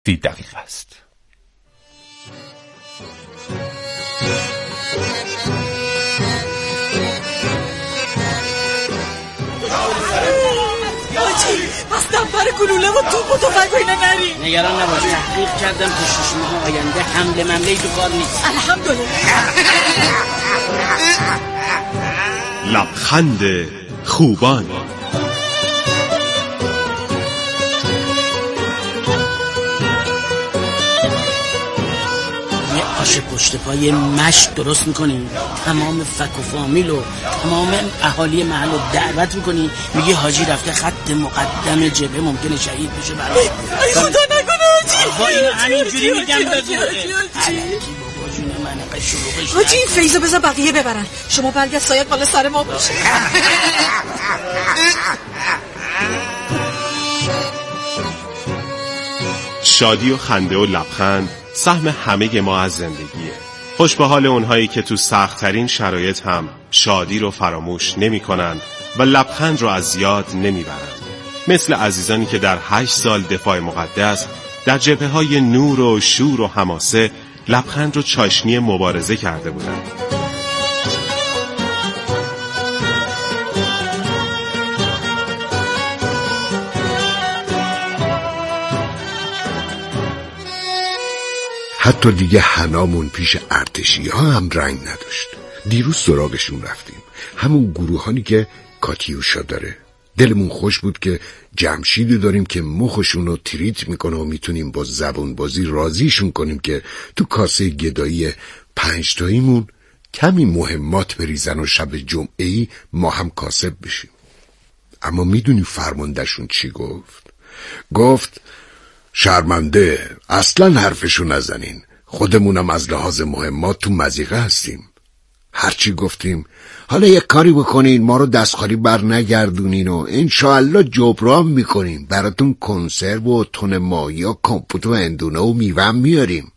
30 دقیقه است. پس دنبر گلوله و توپ و تفنگ و اینا نری. نگران نباش، تحقیق کردم که 6 ماه آینده حمله ممله‌ای تو کار نیست. الحمدلله. لبخند خوبان. آش پشت پای مشت درست میکنی، تمام فک و فامیل و تمام اهالی محل رو دعوت میکنی، میگی حاجی رفته خط مقدم جبهه ممکنه شهید بشه. برای ای خدا نکنه حاجی. با اینو همینجوری میگم بگو حاجی این فیضو بذار بقیه ببرن، شما برگرد سایت بالا سر ما باشه. شادی و خنده و لبخند سهم همه ما از زندگیه. خوش به حال اونهایی که تو سخت‌ترین شرایط هم شادی رو فراموش نمی‌کنن و لبخند رو از یاد نمیبرن. مثل عزیزانی که در 8 سال دفاع مقدس در جبهه‌های نور و شور و حماسه لبخند رو چاشنی مبارزه کرده بودن. حتی دیگه حنامون پیش ارتشی ها هم رنگ نداشت. دیروز سراغشون رفتیم، همون گروهانی که کاتیوشا داره. دلمون خوش بود که جمشیدی داریم که مخشون رو تریت میکنه و میتونیم با زبون بازی راضیشون کنیم که تو کاسه گدایی 5 تاییمون کمی مهمات بریزن و شب جمعه‌ای ما هم کاسب بشیم. اما میدونی فرماندهشون چی گفت؟ گفت شرمنده، اصلا حرفشو نزنین، خودمونم از لحاظ مهمات تو مضیقه هستیم. هرچی گفتیم حالا یک کاری بکنین ما رو دستخالی بر نگردونین و انشاءالله جبران میکنیم، براتون کنسرو و تن ماهی و کمپوت و اندونه و میوه میاریم.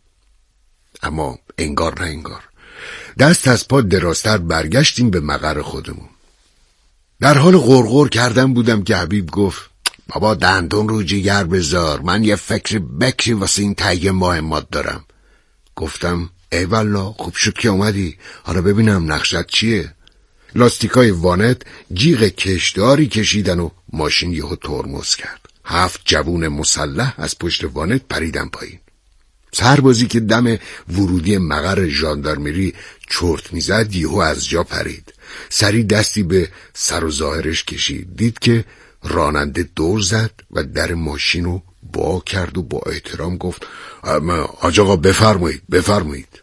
اما انگار نه انگار دست از پا درازتر برگشتیم به مقر خودمون. در حال غرغر کردن بودم که حبیب گفت بابا دندون رو جگر بذار، من یه فکر بکری واسه این تهیه مهمات دارم. گفتم ای والا خوب شد که اومدی، حالا ببینم نقشت چیه. لاستیکای وانت جیغ کشداری کشیدن و ماشین یهو ترمز کرد. 7 جوون مسلح از پشت وانت پریدن پایین. سربازی که دم ورودی مقر ژاندارمری چرت میزد یهو از جا پرید، سری دستی به سر و ظاهرش کشید، دید که راننده دور زد و در ماشین رو با کرد و با احترام گفت حاج آقا بفرمایید.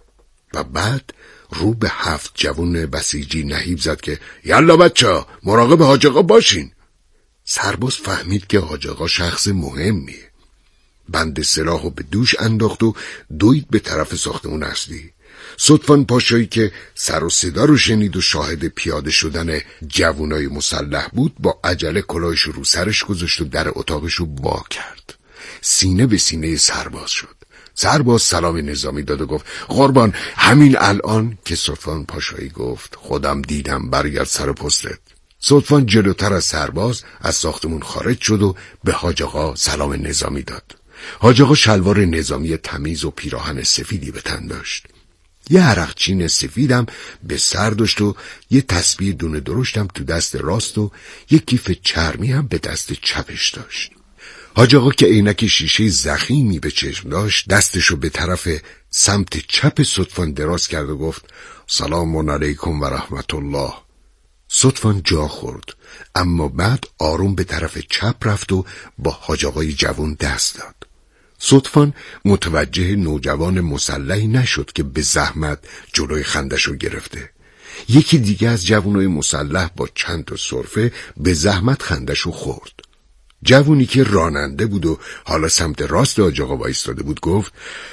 و بعد رو به 7 جوان بسیجی نهیب زد که یلا بچه مراقب حاج آقا باشین. سرباز فهمید که حاج آقا شخص مهمیه، بند سلاحو به دوش انداخت و دوید به طرف ساختمون اصلی. صدفان پاشایی که سر و صدا رو شنید و شاهد پیاده شدن جوانای مسلح بود با عجله کلاهش رو سرش گذاشت و در اتاقش رو وا کرد. سینه به سینه سرباز شد. سرباز سلام نظامی داد و گفت قربان همین الان. که صدفان پاشایی گفت خودم دیدم، برگرد سر پستت. صدفان جلوتر از سرباز از ساختمون خارج شد و به حاج آقا سلام نظامی داد. حاج آقا شلوار نظامی تمیز و پیراهن سفیدی به تن داشت، یه عرقچین سفیدم به سر داشت و یه تسبیح دونه درشتم تو دست راست و یه کیف چرمی هم به دست چپش داشت. حاج آقا که عینک شیشه ضخیمی به چشم داشت دستشو به طرف سمت چپ صدفان دراز کرد و گفت سلام علیکم و رحمت الله. صدفان جا خورد، اما بعد آروم به طرف چپ رفت و با حاج آقای جوان دست داد. صدفان متوجه نوجوان مسلحی نشد که به زحمت جلوی خندشو گرفته. یکی دیگه از جوانای مسلح با چند تا سرفه به زحمت خندشو خورد. جوانی که راننده بود و حالا سمت راست حاج آقا وایستاده بود گفت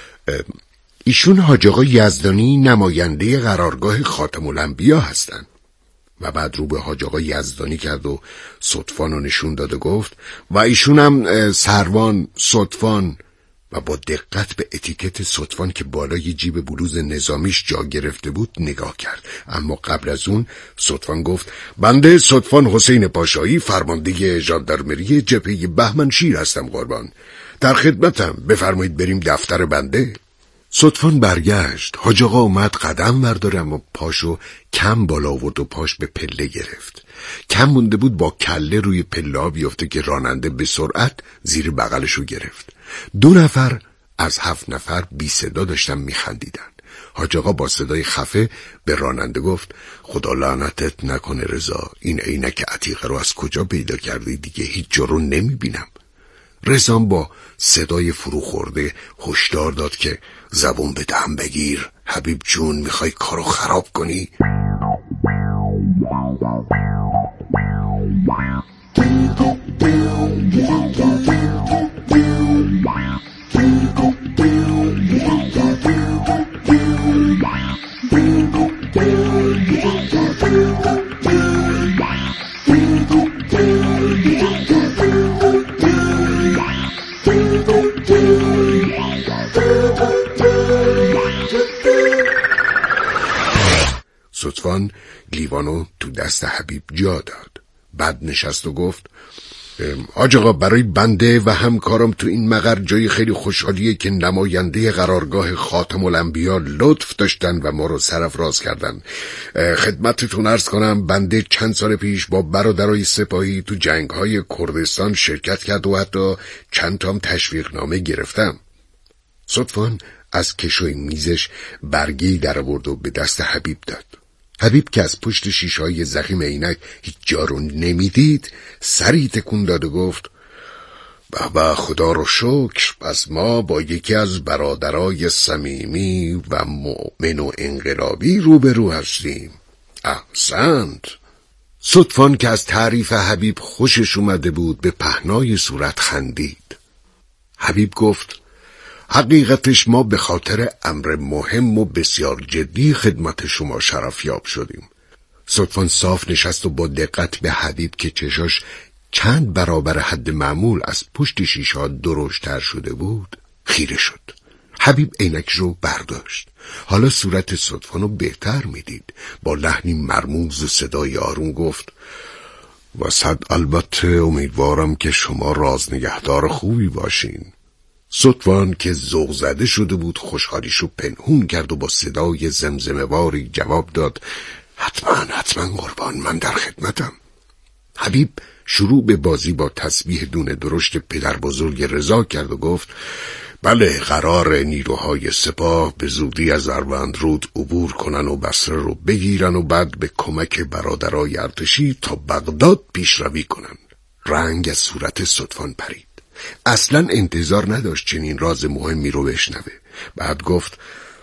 ایشون حاج آقا یزدانی نماینده قرارگاه خاتم الانبیا هستن. و بعد رو به حاج آقا یزدانی کرد و صدفانو نشون داد و گفت و ایشون هم سروان صدفان. و با دقت به اتیکت صدفان که بالای جیب بلوز نظامیش جا گرفته بود نگاه کرد. اما قبل از اون صدفان گفت بنده صدفان حسین پاشایی فرمانده ژاندارمری جبهه بهمنشیر هستم قربان. در خدمتم، بفرمایید بریم دفتر بنده. صدفان برگشت. حاج آقا اومد قدم برداره، اما پاشو کم بالا آورد و پاش به پله گرفت. کم مونده بود با کله روی پله بیفته که راننده به سرعت زیر بغلشو گرفت. 2 نفر از 7 نفر بی صدا داشتن میخندیدن. حاج آقا با صدای خفه به راننده گفت خدا لعنتت نکنه رضا، این عینک عتیقه رو از کجا پیدا کردی؟ دیگه هیچ جا رو نمیبینم. رضا با صدای فرو خورده هشدار داد که زبون به دهن بگیر، حبیب جون میخوای کارو خراب کنی؟ صدفان لیوانو تو دست حبیب جا داد. بعد نشست و گفت حاج آقا، برای بنده و همکارم تو این مقر جای خیلی خوشحالیه که نماینده قرارگاه خاتم الانبیا لطف داشتن و ما رو سرافراز کردن. خدمتتون عرض کنم بنده چند سال پیش با برادرای سپاهی تو جنگ‌های کردستان شرکت کرد و حتی چند تام تشویقنامه گرفتم. صدفان از کشوی میزش برگی در آورد و به دست حبیب داد. حبیب که از پشت شیشه‌های ضخیم عینک هیچ جا رو نمیدید سری تکون داد و گفت بابا خدا رو شکر، پس ما با یکی از برادرای صمیمی و مؤمن و انقلابی روبرو هستیم. احسنت. صدفان که از تعریف حبیب خوشش اومده بود به پهنای صورت خندید. حبیب گفت حقیقتش ما به خاطر امر مهم و بسیار جدی خدمت شما شرفیاب شدیم. صدفان صاف نشست و با دقت به حبیب که چشاش چند برابر حد معمول از پشت شیشه درشتر شده بود خیره شد. حبیب عینک رو برداشت. حالا صورت صدفانو بهتر میدید. با لحنی مرموز و صدای آروم گفت واسه البته امیدوارم که شما راز نگهدار خوبی باشین. صدفان که ذوق زده شده بود خوشحالیشو پنهون کرد و با صدای زمزمه‌واری جواب داد حتما قربان، من در خدمتم. حبیب شروع به بازی با تسبیح دونه درشت پدر بزرگ رضا کرد و گفت بله، قرار نیروهای سپاه به زودی از اروندرود عبور کنن و بصره رو بگیرن و بعد به کمک برادرای ارتشی تا بغداد پیشروی کنن. رنگ از صورت صدفان پرید. اصلا انتظار نداشت چنین راز مهمی رو بشنوه. بعد گفت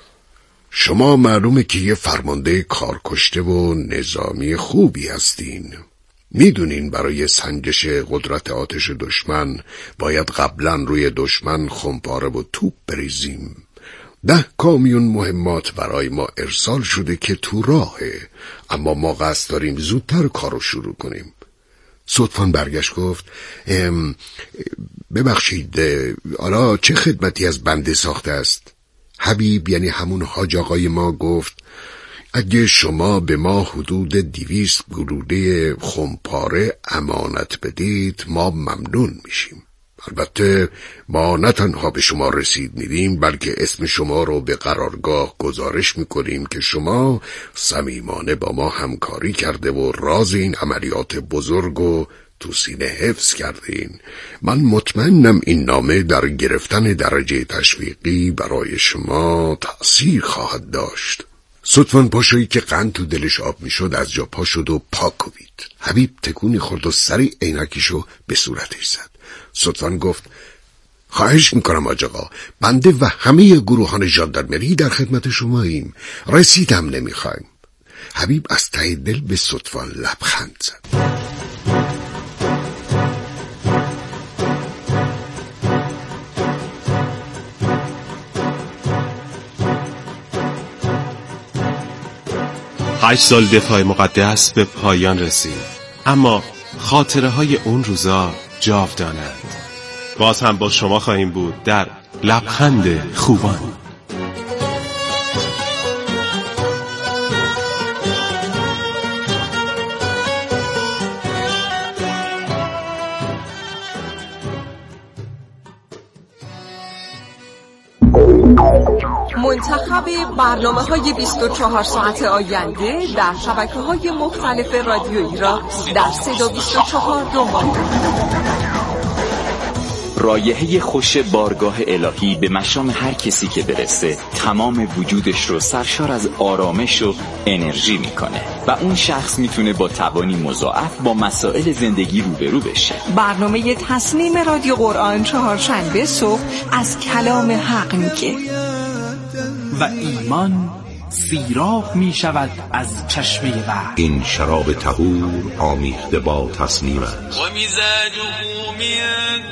شما معلومه که یه فرمانده کارکشته و نظامی خوبی هستین. میدونین برای سنجش قدرت آتش دشمن باید قبلا روی دشمن خمپاره و توپ بریزیم. 10 کامیون مهمات برای ما ارسال شده که تو راهه، اما ما قصد داریم زودتر کارو شروع کنیم. صدفان برگشت گفت ببخشید، حالا چه خدمتی از بنده ساخته است؟ حبیب یعنی همون حاج آقای ما گفت اگه شما به ما حدود 200 گلوله خمپاره امانت بدید ما ممنون میشیم. البته ما نه تنها به شما رسید میدیم بلکه اسم شما رو به قرارگاه گزارش میکنیم که شما صمیمانه با ما همکاری کرده و راز این عملیات بزرگ و تو سینه حفظ کردین. من مطمئنم این نامه در گرفتن درجه تشویقی برای شما تأثیر خواهد داشت. صدفان پاشویی که قند تو دلش آب میشد از جا پا شد و پا کوبید. حبیب تکونی خورد و سریع عینکیشو به صورتش زد. صدفان گفت خواهش میکنم حاج آقا، بنده و همه گروهان ژاندارمری در خدمت شماییم، رسیدم نمیخوایم. حبیب از ته دل به صدفان لبخند زد. هشت سال دفاع مقدس به پایان رسید، اما خاطره های اون روزا جاودانند. باز هم با شما خواهیم بود در لبخند خوبان. منتخب برنامه‌های 24 ساعت آینده در شبکه‌های مختلف رادیویی را در صدا 24 دنبال کنید. رایحه خوش بارگاه الهی به مشام هر کسی که برسه تمام وجودش رو سرشار از آرامش و انرژی میکنه و اون شخص میتونه با توانی مضاعف با مسائل زندگی روبرو بشه. برنامه تصمیم رادیو قرآن چهارشنبه صبح از کلام حق میگه و ایمان سیراب می شود از چشمه وحی. این شراب طهور آمیخته با تصنیم است و مزاجه من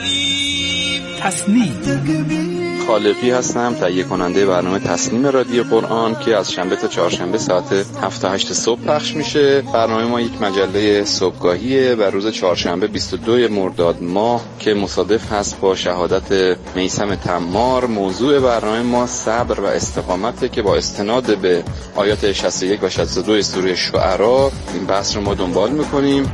تصنیم. خالقی هستم، تهیه کننده برنامه تصمیم رادیو قرآن که از شنبه تا چهارشنبه ساعت 7 تا 8 صبح پخش میشه. برنامه ما یک مجله صبحگاهیه و روز چهارشنبه 22 مرداد ماه که مصادف هست با شهادت میثم تمار. موضوع برنامه ما صبر و استقامته که با استناد به آیات 61 و 62 سوره شعراء این بحث رو ما دنبال میکنیم.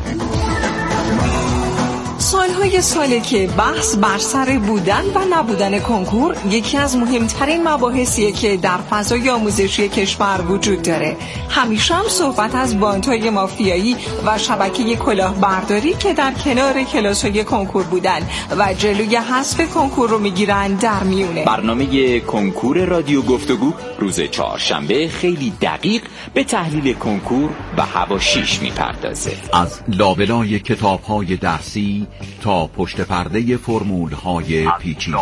سالهای ساله که بحث بر سر بودن و نبودن کنکور یکی از مهمترین مباحثیه که در فضای آموزشی کشور وجود داره. همیشه هم صحبت از باندهای مافیایی و شبکه کلاهبرداری که در کنار کلاس‌های کنکور بودن و جلوی حذف کنکور رو میگیرن در میونه. برنامه کنکور رادیو گفتگو روز چهارشنبه خیلی دقیق به تحلیل کنکور و حواشیش میپردازه. از لابلای کتاب‌های درسی تا پشت پرده فرمول‌های پیچیده،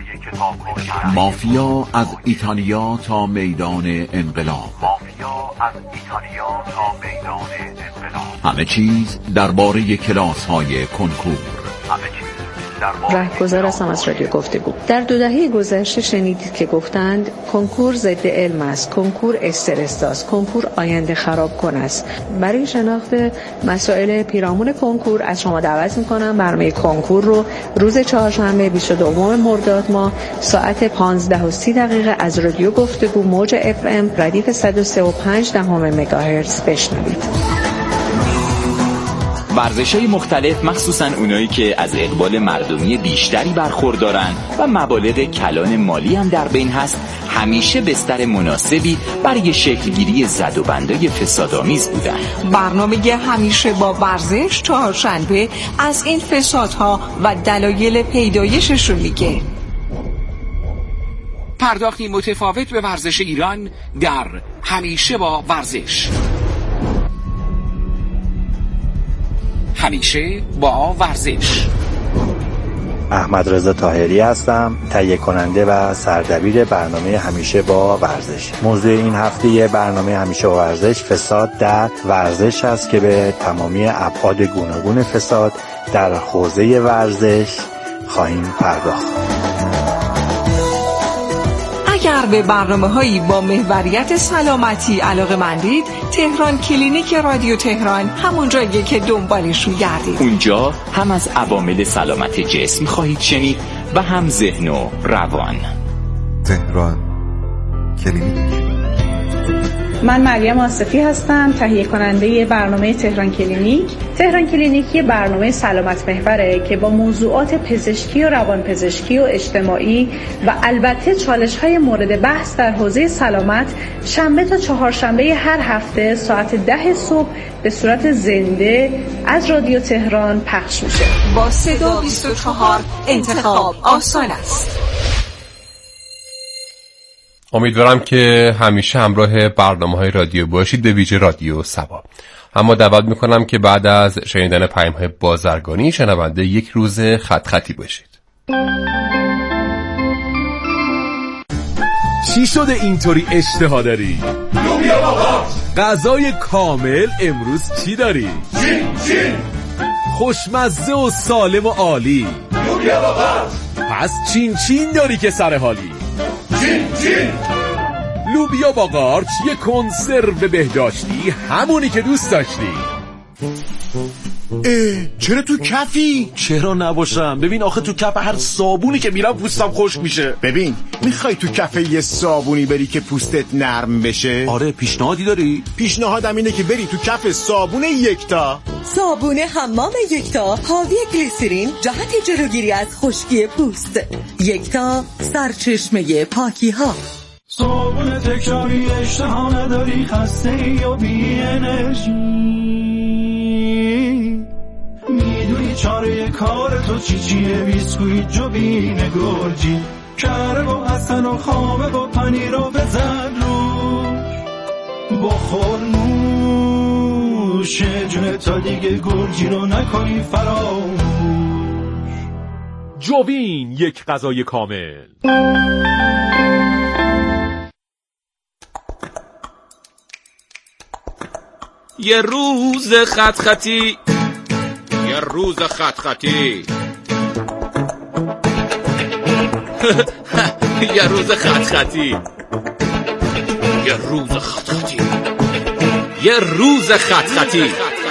مافیا از ایتالیا تا میدان انقلاب، همه چیز درباره کلاس‌های کنکور. رهگذار هستم از رادیو گفتگو. در 2 دهه گذشته شنیدید که گفتند کنکور ضد علم است، کنکور استرس است، کنکور آینده خراب کن است. برای شناخت مسائل پیرامون کنکور از شما دعوت می‌کنم برنامه کنکور رو روز چهارشنبه 22 مرداد ماه ساعت 15:30 از رادیو گفتگو موج FM ردیف 103.5 مگاهرتز بشنوید. ورزش‌های مختلف مخصوصاً اونایی که از اقبال مردمی بیشتری برخوردارن و مبالغ کلان مالی هم در بین هست، همیشه بستر مناسبی برای شکلگیری زدوبندای فسادآمیز بودن. برنامه همیشه با ورزش چهارشنبه از این فسادها و دلایل پیدایشش رو میگه. پرداختی متفاوت به ورزش ایران در همیشه با ورزش. همیشه با ورزش. احمد رضا طاهری هستم، تهیه کننده و سردبیر برنامه همیشه با ورزش. موضوع این هفته برنامه همیشه با ورزش فساد در ورزش است که به تمامی ابعاد گوناگون فساد در حوزه ورزش خواهیم پرداخت. اگر به برنامه‌هایی با محوریت سلامتی علاقه‌مندید، تهران کلینیک رادیو تهران همون جاییه که دنبالش می‌گردید. اونجا هم از عوامل سلامت جسم خواهید شنید و هم ذهن و روان. تهران کلینیک. من مریم آصفی هستم، تهیه کننده برنامه تهران کلینیک. تهران کلینیک یه برنامه سلامت محوره که با موضوعات پزشکی و روانپزشکی و اجتماعی و البته چالش‌های مورد بحث در حوزه سلامت شنبه تا چهارشنبه هر هفته ساعت 10 صبح به صورت زنده از رادیو تهران پخش میشه. با صدا 24 انتخاب آسان است. امیدوارم که همیشه همراه برنامه‌های رادیو باشید، به ویژه رادیو سبا. اما دعوت میکنم که بعد از شنیدن پیام‌های بازرگانی شنونده یک روز خط باشید. چی شده اینطوری اشتها داری؟ لوبیا بابا. غذای کامل امروز چی داری؟ چین. خوشمزه و سالم و عالی. لوبیا بابا. پس چین داری که سر حالی. چین. لوبیا با قارچ، یه کنسرو بهداشتی، همونی که دوست داشتی. چرا تو کفی؟ چرا نباشم؟ ببین آخه تو کف هر صابونی که میرم پوستم خشک میشه. ببین میخوای تو کف یه صابونی بری که پوستت نرم بشه؟ آره پیشنهادی داری؟ پیشنهادم اینه که بری تو کف صابون یکتا. صابون حمام یکتا حاوی گلیسرین جهت جلوگیری از خشکی پوست. یکتا سرچشمه پاکی ها. صابون تکراری اشتها نداری خسته یا بی انرژی میدونی چاره کار تو چیه بیسکویت جوبین گرجی کره با حسن و خامه با پنیر رو بزن روش بخور نوشه جونه تا دیگه گرجی رو نکنی فراموش. جوبین یک غذای کامل. یه روز خط خطی یه روز خط خطی یه روز خط خطی یه روز خط خطی یه روز خط خطی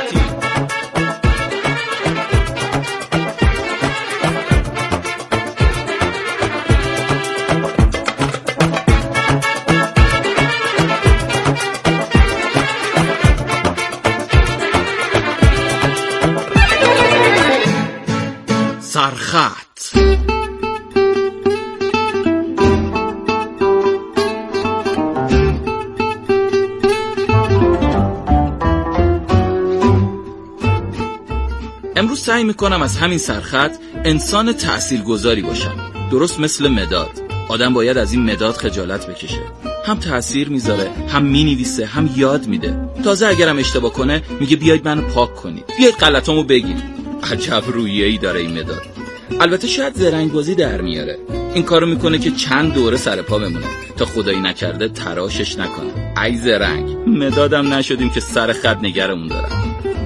سرخط. امروز سعی میکنم از همین سرخط انسان تأثیرگذاری باشم، درست مثل مداد. آدم باید از این مداد خجالت بکشه، هم تأثیر میذاره، هم مینویسه، هم یاد میده. تازه اگرم اشتباه کنه میگه بیاید منو پاک کنید، بیاید غلطامو بگید. عجب رویه‌ای داره این مداد. البته شاید زرنگ‌بازی در میاره، این کارو میکنه که چند دوره سر پا بمونه تا خدایی نکرده تراشش نکنه. ای زرنگ، مدادم نشدیم که سر خط نگرمون دارم.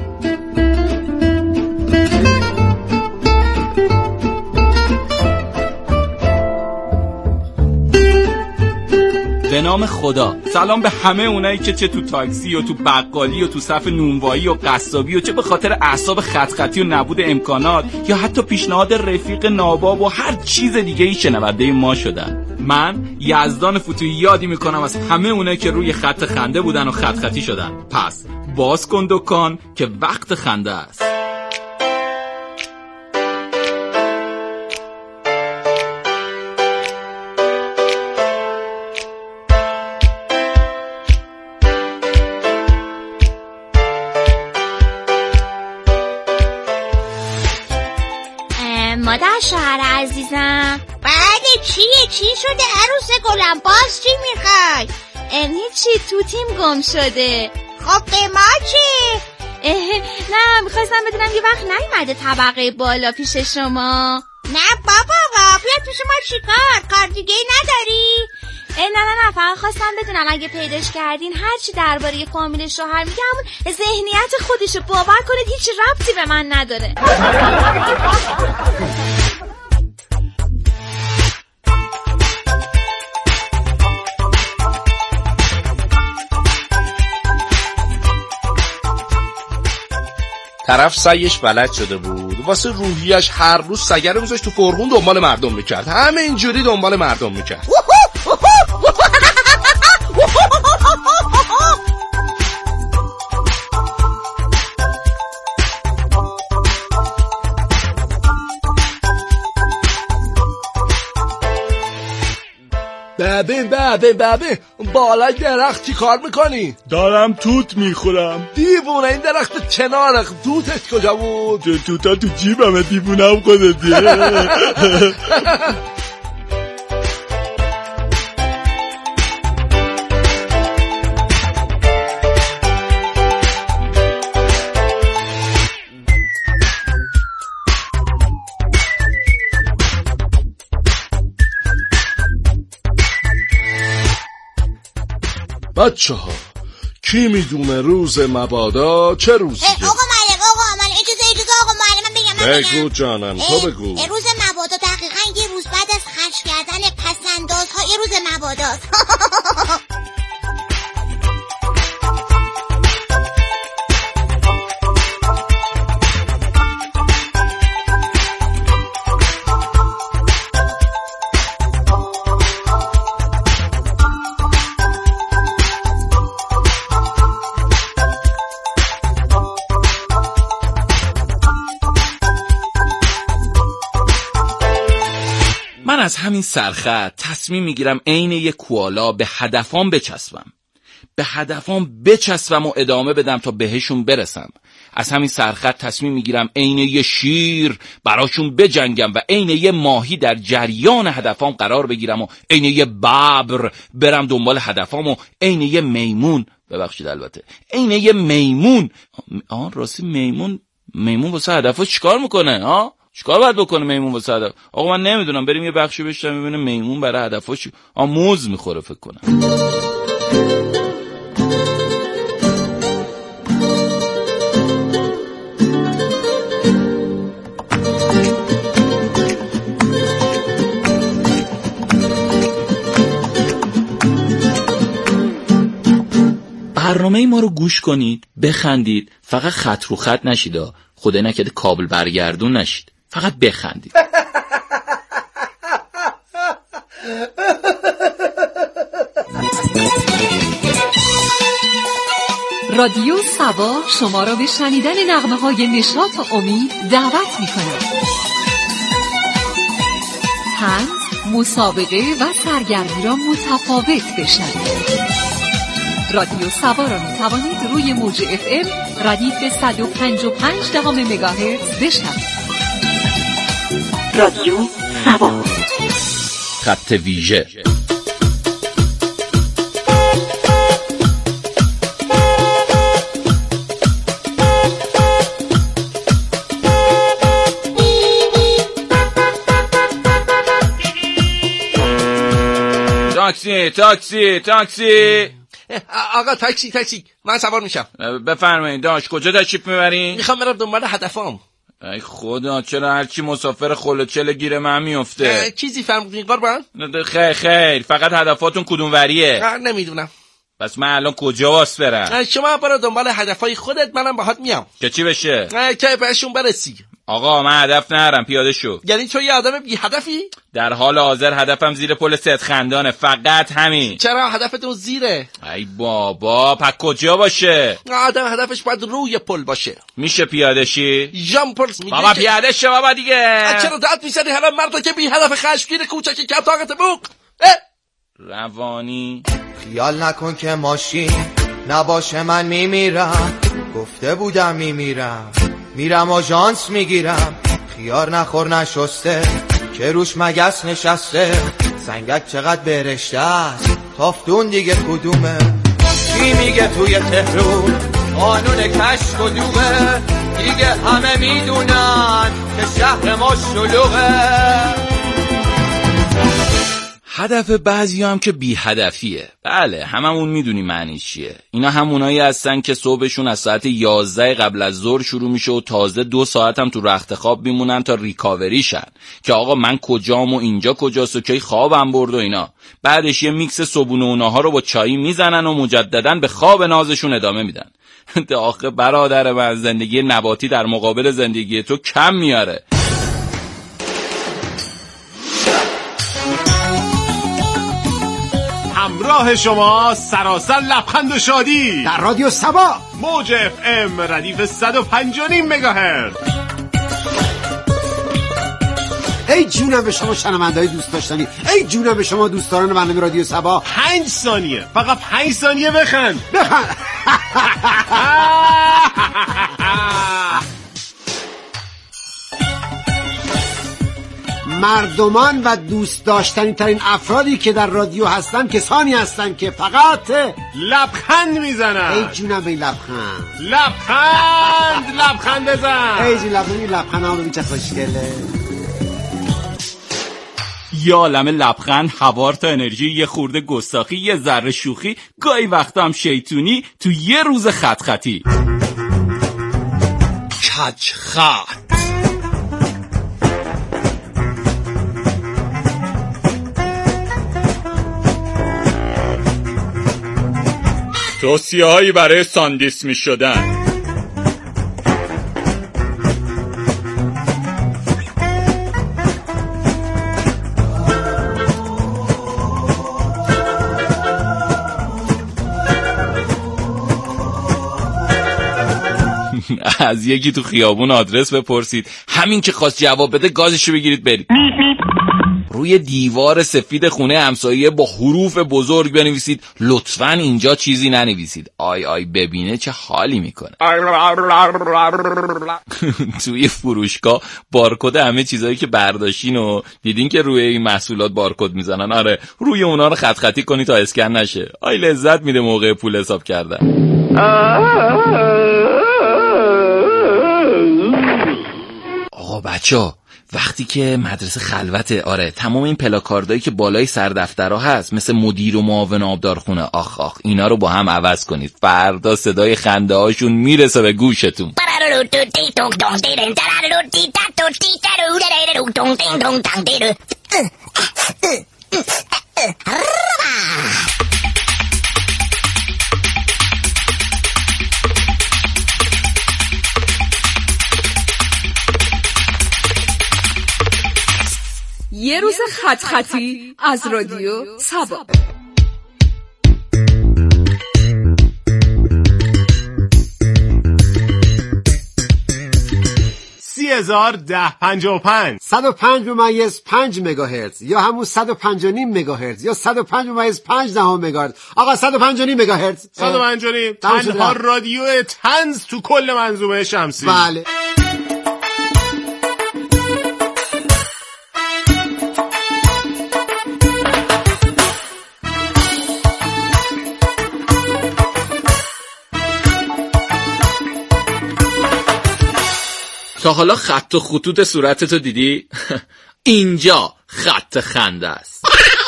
به نام خدا. سلام به همه اونایی که چه تو تاکسی و تو بقالی و تو صف نونوایی و قصابی و چه به خاطر اعصاب خط خطی و نبود امکانات یا حتی پیشنهاد رفیق ناباب و هر چیز دیگه ای شنونده ما شدن. من یزدان فتوحی یادی میکنم از همه اونایی که روی خط خنده بودن و خط خطی شدن. پس باز کن دکان که وقت خنده است. مادر شوهر عزیزم، بله چی شده عروس گلم؟ باز چی میخوای؟ هیچی، توتیم گم شده. خب به ما چی؟ نه میخواستم بدونم یه وقت نیومده طبقه بالا پیش شما. نه بابا بیاد پیش ما چیکار؟ کار دیگه نداری؟ نه فقط خواستم بدونم اگه پیداش کردین هرچی درباره فامیل شوهر میگه همون ذهنیت خودشو، باور کنید هیچ ربطی به من نداره. طرف سعیش بلد شده بود، واسه روحیش هر روز سگر رو میذاشت تو فرغون دنبال مردم میکرد، همه اینجوری دنبال مردم میکرد. ببین بالا درخت چی کار میکنی؟ دارم توت میخورم. دیوونه، این درخت چناره، توتت کجا بود؟ توتا تو جیبمه دیوونم خودتی. بچه ها کی میدونه روز مبادا چه روزیه؟ آقا معلم اجازه آقا معلم من بگم. بگو جانم تو بگو. روز مبادا دقیقاً یه روز بعد از خرج کردن پسندازها یه روز مباداست. همین سرخط تصمیم میگیرم عین یک کوالا به هدفام بچسبم و ادامه بدم تا بهشون برسم. از همین سرخط تصمیم میگیرم عین یه شیر براشون بجنگم و عین یه ماهی در جریان هدفام قرار بگیرم و عین یه ببر برم دنبال هدفام و عین یه میمون، ببخشید البته عین یه میمون. راستی میمون واسه هدفش چیکار میکنه؟ چیکار باید بکنه میمون واسه هدف؟ آقا من نمیدونم، بریم یه بخشی بشتم میبینه میمون برای هدفش موز میخوره فکر کنم. برنامه ما رو گوش کنید، بخندید، فقط خط رو خط نشید، خدای نکرده کابل برگردون نشید، فقط بخندید. رادیو سبا شما را به شنیدن نغمه‌های نشاط و امید دعوت می‌کند. طنز، مسابقه و سرگرمی را متفاوت بشنوید. رادیو سبا را می‌توانید روی موج FM ردیف 105.5 مگاهرتز بشنوید. رادیو سبا، خط ویژه. تاکسی. آقا تاکسی من سوار میشم. بفرمایید. داش کجا تشریف میبرین؟ میخوام برم دنبال هدفام. ای خدا، چرا هرچی مسافر خلوچل گیر من میفته؟ چیزی فرمودین قربان؟ خیر فقط هدفاتون کدوم وریه؟ نمیدونم. پس من الان کجا واس برم؟ شما برو دنبال هدفای خودت، منم باهات میام. که چی بشه؟ که بهشون برسی. آقا من هدف ندارم، پیاده شو. یعنی تو یه آدم بی هدفی؟ در حال حاضر هدفم زیر پل ست خندانه، فقط همین. چرا هدفتون زیره؟ ای بابا، پس کجا باشه؟ آدم هدفش باید روی پل باشه. میشه پیاده شی؟ ژان پل میگه بابا پیاده شو بابا دیگه. چرا داد میزنی هر مرد که بی هدف خشمگین کوچک کم طاقت بوق؟ روانی خیال نکن که ماشین نباشه من میمیرم، گفته بودم میرم آژانس میگیرم، خیار نخور نشسته که روش مگس نشسته، سنگک چقدر برشته است تافتون دیگه کدومه، کی میگه توی تهرون قانون کشف و دوغه، دیگه همه میدونن که شهر ما شلوغه. هدف بعضی هم که بی هدفیه. بله هممون میدونیم معنی چیه. اینا همونایی هستن که صبحشون از ساعت 11 قبل از ظهر شروع میشه و تازه 2 ساعت هم تو رخت خواب میمونن تا ریکاوری شن که آقا من کجام و اینجا کجاست و کی خوابم برد و اینا. بعدش یه میکس صبونه اونها رو با چایی میزنن و مجدداً به خواب نازشون ادامه میدن. آخه برادر من، زندگی نباتی در مقابل زندگی تو کم میاره. همراه شما سراسر لبخند و شادی در رادیو سبا، موج FM ردیف 105.5 مگاهرتز. ای جونم به شما شنونده‌های دوست داشتنی، ای جونم به شما دوستداران برنامه رادیو سبا. 5 ثانیه، فقط 5 ثانیه بخند. مردمان و دوست داشتنی ترین افرادی که در رادیو هستن کسانی هستن که فقط لبخند میزنن. ای جونم به این لبخند بزن. ای جون لبخند هم ببین چه خوشگله. یا عالم لبخند، هوار تا انرژی، یه خورده گستاخی، یه ذره شوخی، گاهی وقتا هم شیطونی تو یه روز خط خطی. کج خط. توصیه‌هایی برای ساندیس می شدن. از یکی تو خیابون آدرس بپرسید، همین که خواست جواب بده گازشو بگیرید برید. روی دیوار سفید خونه همسایه با حروف بزرگ بنویسید لطفاً اینجا چیزی ننویسید. آی ببینه چه حالی میکنه. توی فروشگاه بارکد همه چیزایی که برداشتین و دیدین که روی این محصولات بارکد میزنن، آره روی اونا رو خط خطی کنی تا اسکن نشه. آی لذت میده موقع پول حساب کردن. آقا بچه‌ها وقتی که مدرسه خلوته، آره تمام این پلاکاردایی که بالای سر دفترها هست مثل مدیر و معاون آبدارخونه، آخ اینا رو با هم عوض کنید. فردا صدای خنده هاشون میرسه به گوشتون. یه روز خط خطی از رادیو سبا. 30,1055 105.5 مگاهرتز یا همون 105.5 مگاهرتز یا 105.5 مگاهرتز. آقا 105.5 مگاهرتز 105.5 تنها رادیو طنز تو کل منظومه شمسی. بله. تا حالا خط و خطوط صورتتو دیدی؟ اینجا خط خنده است.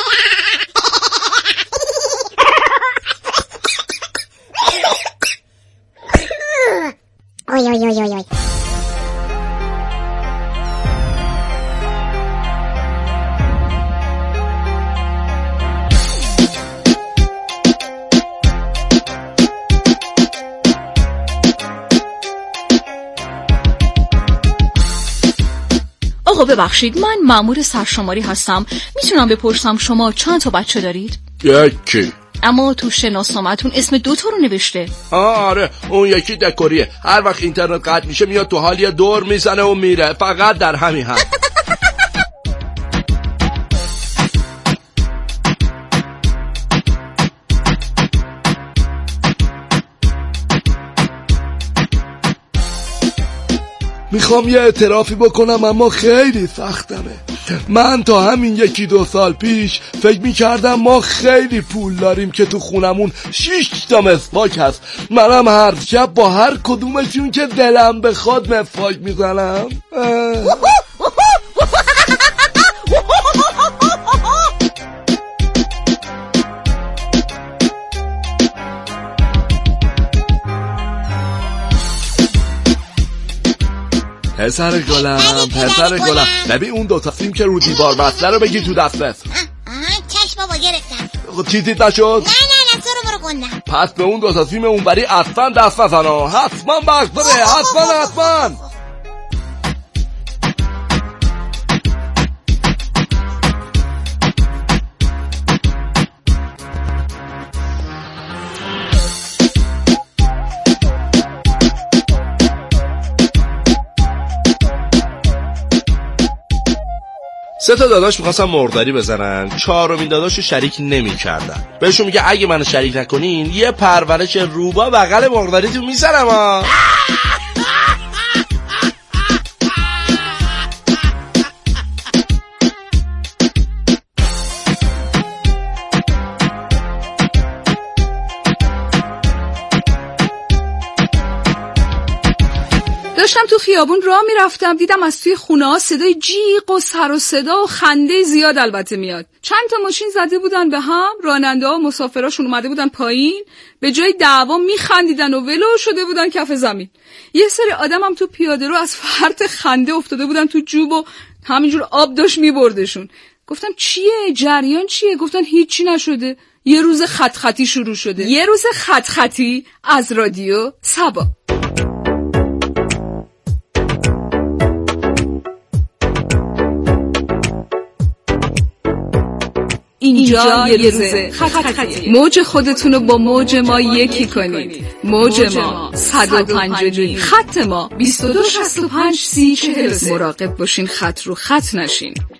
اوی. آقا ببخشید من مأمور سرشماری هستم، میتونم بپرسم شما چند تا بچه دارید؟ یکی. اما تو شناسنامه‌تون اسم 2 تا رو نوشته. آره اون یکی دکوریه، هر وقت اینترنت قطع میشه میاد تو حال یه دور میزنه و میره، فقط در همین حد. میخوام یه اعترافی بکنم اما خیلی سختمه. من تا همین 1-2 سال پیش فکر میکردم ما خیلی پول داریم که تو خونمون 6 تا مسواک هست. منم هر شب با هر کدومشون که دلم بخواد مسواک میزنم. پسر گلم ببین اون 2 تا سیم که رو دیوار وصله رو بگی تو دستت. چشم بابا گرفتم. چیزی نشد؟ نه تو رو گندم. پس به اون 2 تا سیم اونوری اصلا دست نزن، حتما بغضه، حتما. سه تا داداش میخواستن مرغداری بزنن، 4مین داداشو شریک نمی کردن. بهشون میگه اگه منو شریک نکنین یه پرورش روبا بغل مرغداریتون میزنم ها. داشتم تو خیابون راه میرفتم، دیدم از توی خونه ها صدای جیغ و سر و صدا و خنده زیاد البته میاد. چند تا ماشین زده بودن به هم، راننده ها و مسافراشون اومده بودن پایین، به جای دعوا میخندیدن و ولو شده بودن کف زمین. یه سری آدم هم تو پیاده رو از فرط خنده افتاده بودن تو جوب و همینجور آب داشت میبردشون. گفتم چیه؟ جریان چیه؟ گفتن هیچی نشده، یه روز خط خطی شروع شده. یه روز خط خطی از رادیو سبا. اینجا یه روزه خط خطی. موج خودتونو با موج ما یکی کنید. موج ما 105.5، خط ما 22653040. مراقب باشین خط رو خط نشین.